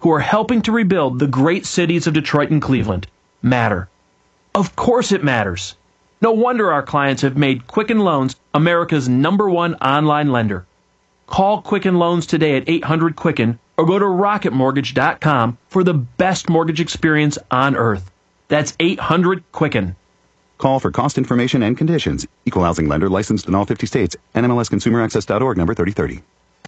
who are helping to rebuild the great cities of Detroit and Cleveland matter. Of course it matters. No wonder our clients have made Quicken Loans America's #1 online lender. Call Quicken Loans today at 800-QUICKEN or go to rocketmortgage.com for the best mortgage experience on earth. That's 800-QUICKEN. Call for cost information and conditions. Equal housing lender licensed in all 50 states. NMLSconsumeraccess.org number 3030.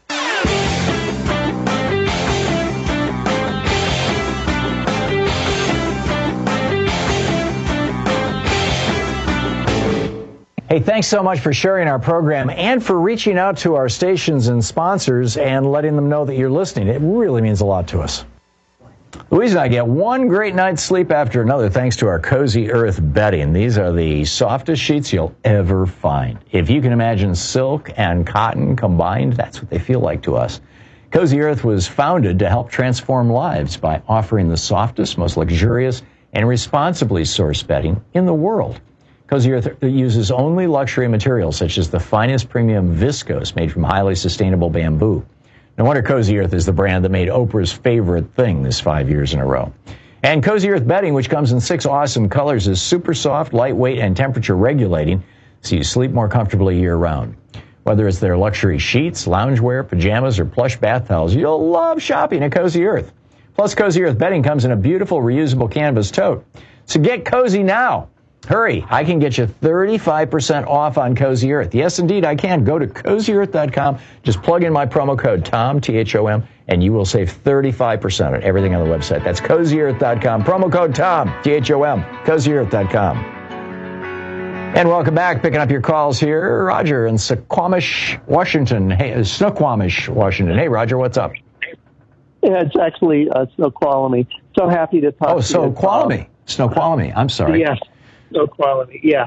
Hey, thanks so much for sharing our program and for reaching out to our stations and sponsors and letting them know that you're listening. It really means a lot to us. Louise and I get one great night's sleep after another thanks to our Cozy Earth bedding. These are the softest sheets you'll ever find. If you can imagine silk and cotton combined, that's what they feel like to us. Cozy Earth was founded to help transform lives by offering the softest, most luxurious, and responsibly sourced bedding in the world. Cozy Earth uses only luxury materials such as the finest premium viscose made from highly sustainable bamboo. No wonder Cozy Earth is the brand that made Oprah's favorite thing this 5 years in a row. And Cozy Earth bedding, which comes in 6 awesome colors, is super soft, lightweight, and temperature regulating, so you sleep more comfortably year-round. Whether it's their luxury sheets, loungewear, pajamas, or plush bath towels, you'll love shopping at Cozy Earth. Plus, Cozy Earth bedding comes in a beautiful reusable canvas tote. So get cozy now. Hurry, I can get you 35% off on Cozy Earth. Yes, indeed, I can. Go to CozyEarth.com. Just plug in my promo code TOM, T-H-O-M, and you will save 35% on everything on the website. That's CozyEarth.com. Promo code TOM, T-H-O-M, CozyEarth.com. And welcome back. Picking up your calls here. Roger in Snoqualmie, Washington. Hey, Snoqualmie, Washington. Hey, Roger, what's up? Yeah, it's actually Snoqualmie. So happy to talk to you. Oh, Snoqualmie. I'm sorry. Yes. No quality, yeah.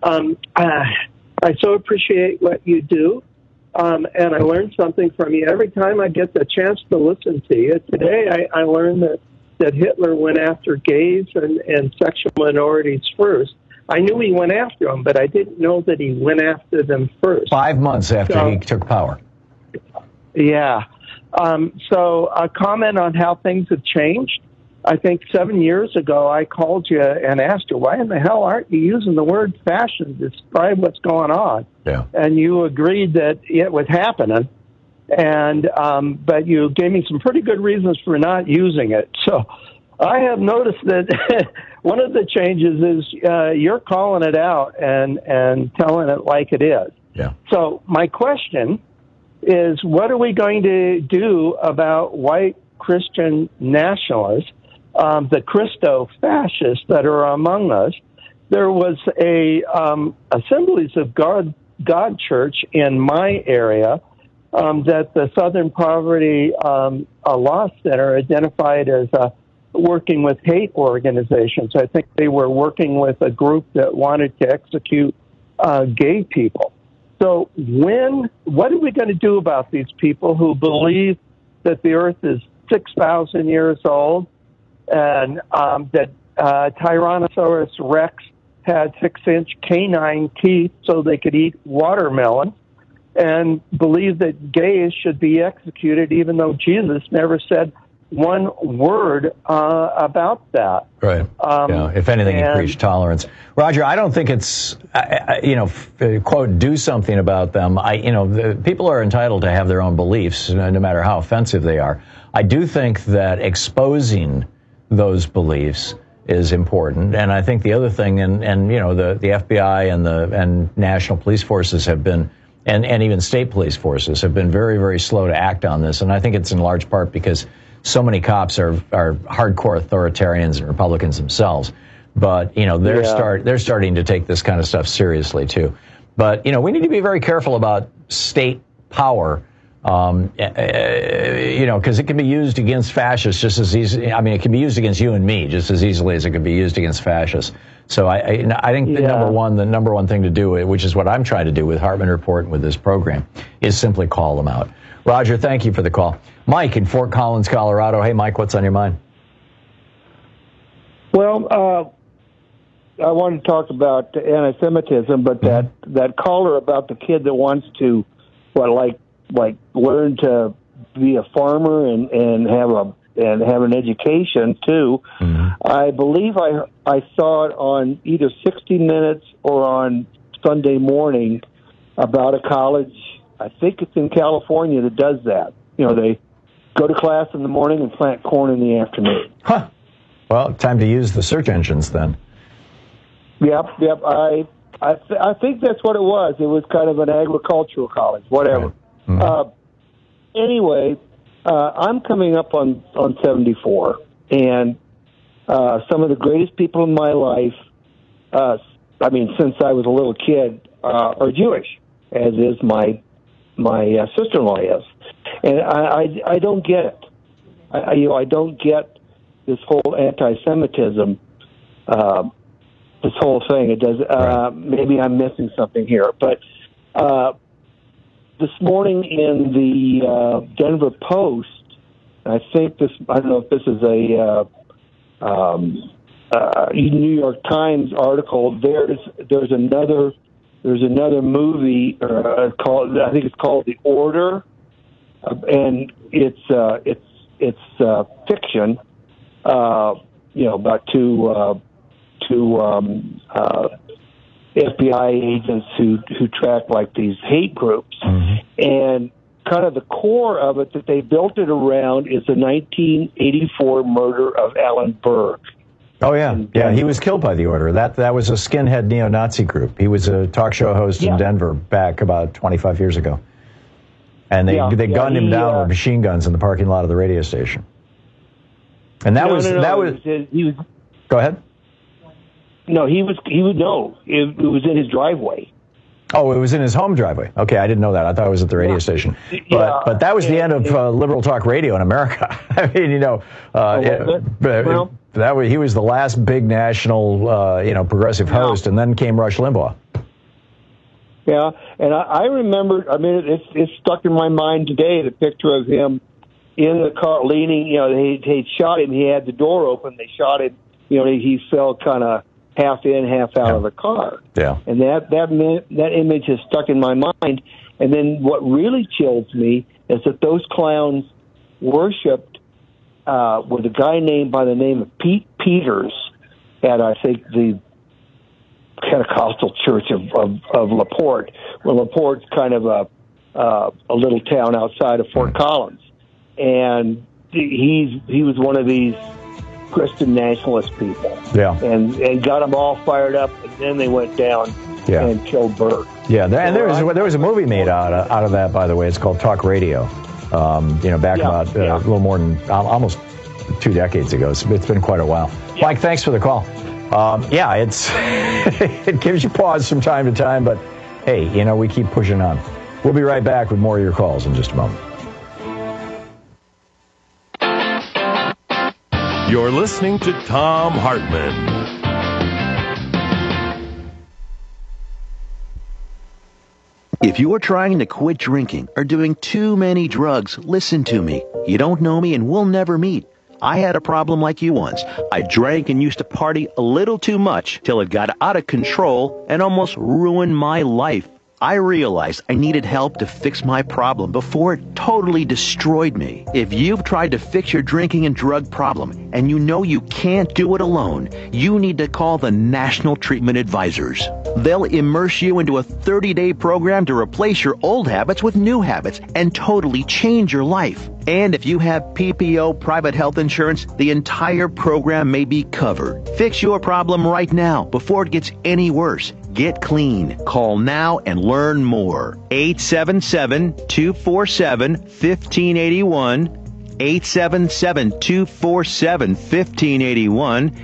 I so appreciate what you do, and I learned something from you every time I get the chance to listen to you. Today, I learned that Hitler went after gays and sexual minorities first. I knew he went after them, but I didn't know that he went after them first. 5 months after he took power. Yeah. So a comment on how things have changed. I think 7 years ago, I called you and asked you, why in the hell aren't you using the word fashion to describe what's going on? Yeah. And you agreed that it was happening, and but you gave me some pretty good reasons for not using it. So I have noticed that one of the changes is you're calling it out and telling it like it is. Yeah. So my question is, what are we going to do about white Christian nationalists, the Christo-fascists that are among us? There was a Assemblies of God Church in my area that the Southern Poverty Law Center identified as working with hate organizations. I think they were working with a group that wanted to execute gay people. So what are we going to do about these people who believe that the earth is 6,000 years old, and that Tyrannosaurus rex had 6-inch canine teeth so they could eat watermelon, and believe that gays should be executed, even though Jesus never said one word about that? Right. If anything, he preached tolerance. Roger, I don't think it's, quote, do something about them. People are entitled to have their own beliefs, no matter how offensive they are. I do think that exposing those beliefs is important, and I think the other thing, the FBI and national police forces have been, and even state police forces have been very, very slow to act on this, and I think it's in large part because so many cops are hardcore authoritarians and Republicans themselves, but they're starting to take this kind of stuff seriously too. But we need to be very careful about state power. Because it can be used against fascists just as easily. I mean, it can be used against you and me just as easily as it can be used against fascists. So I think the number one thing to do, which is what I'm trying to do with Hartman Report and with this program, is simply call them out. Roger, thank you for the call. Mike in Fort Collins, Colorado. Hey, Mike, what's on your mind? Well, I want to talk about anti-Semitism, but that caller about the kid that wants to, learn to be a farmer and have a and have an education too. I believe I saw it on either 60 Minutes or on Sunday Morning about a college. I think it's in California that does that. They go to class in the morning and plant corn in the afternoon. Huh. Well, time to use the search engines then. Yep. I think that's what it was. It was kind of an agricultural college, whatever. Right. Anyway, I'm coming up on 74, and some of the greatest people in my life, since I was a little kid, are Jewish, as is my sister-in-law is. And I don't get it. I don't get this whole anti-Semitism, this whole thing. It does. Maybe I'm missing something here, but this morning in the Denver Post, I don't know if this is a New York Times article. There's another movie called, I think it's called The Order, and it's fiction. About two FBI agents who track like these hate groups, and kind of the core of it that they built it around is the 1984 murder of Alan Berg. Oh yeah, he was killed by the Order. That was a skinhead neo-Nazi group. He was a talk show host in Denver back about 25 years ago, and they gunned him down with machine guns in the parking lot of the radio station. And that was. Go ahead. No, it was in his driveway. Oh, it was in his home driveway. Okay, I didn't know that. I thought it was at the radio station. But that was the end of liberal talk radio in America. I mean, he was the last big national, progressive host, and then came Rush Limbaugh. Yeah, and I remember. I mean, it's stuck in my mind today. The picture of him in the car, leaning. They shot him. He had the door open. They shot him. He fell kind of half in, half out of the car. Yeah. And that image has stuck in my mind. And then what really chills me is that those clowns worshipped with a guy named by the name of Pete Peters at, I think, the Pentecostal Church of LaPorte. Well, LaPorte's kind of a little town outside of Fort Collins. And he was one of these Christian nationalist people. Yeah. And got them all fired up, and then they went down and killed Berg. Yeah, and there was a movie made out of that, by the way. It's called Talk Radio. Back about a little more than almost 2 decades ago. It's been quite a while. Yeah. Mike, thanks for the call. It's it gives you pause from time to time, but hey, we keep pushing on. We'll be right back with more of your calls in just a moment. You're listening to Thom Hartmann. If you are trying to quit drinking or doing too many drugs, listen to me. You don't know me and we'll never meet. I had a problem like you once. I drank and used to party a little too much till it got out of control and almost ruined my life. I realized I needed help to fix my problem before it totally destroyed me. If you've tried to fix your drinking and drug problem and you know you can't do it alone, you need to call the National Treatment Advisors. They'll immerse you into a 30-day program to replace your old habits with new habits and totally change your life. And if you have PPO private health insurance, the entire program may be covered. Fix your problem right now before it gets any worse. Get clean. Call now and learn more. 877-247-1581. 877-247-1581.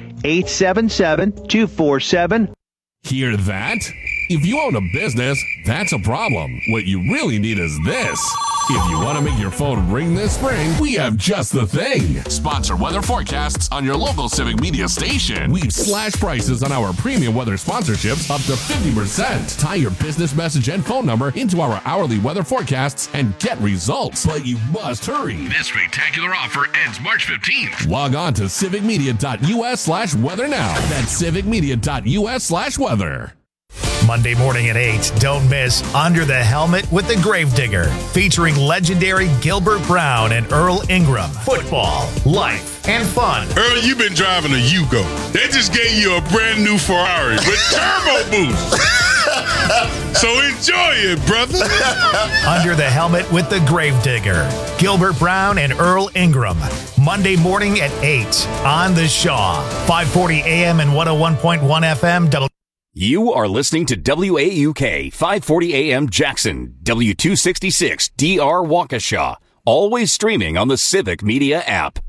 877-247. Hear that? If you own a business, that's a problem. What you really need is this. If you want to make your phone ring this spring, we have just the thing. Sponsor weather forecasts on your local Civic Media station. We've slashed prices on our premium weather sponsorships up to 50%. Tie your business message and phone number into our hourly weather forecasts and get results. But you must hurry. This spectacular offer ends March 15th. Log on to civicmedia.us/weather now. That's civicmedia.us/weather. Monday morning at 8, don't miss Under the Helmet with the Gravedigger, featuring legendary Gilbert Brown and Earl Ingram. Football, life, and fun. Earl, you've been driving a Yugo. They just gave you a brand new Ferrari with turbo boost. So enjoy it, brother. Under the Helmet with the Gravedigger, Gilbert Brown and Earl Ingram. Monday morning at 8 on The Shaw. 540 AM and 101.1 FM. You are listening to WAUK 540 AM Jackson, W266 DR Waukesha. Always streaming on the Civic Media app.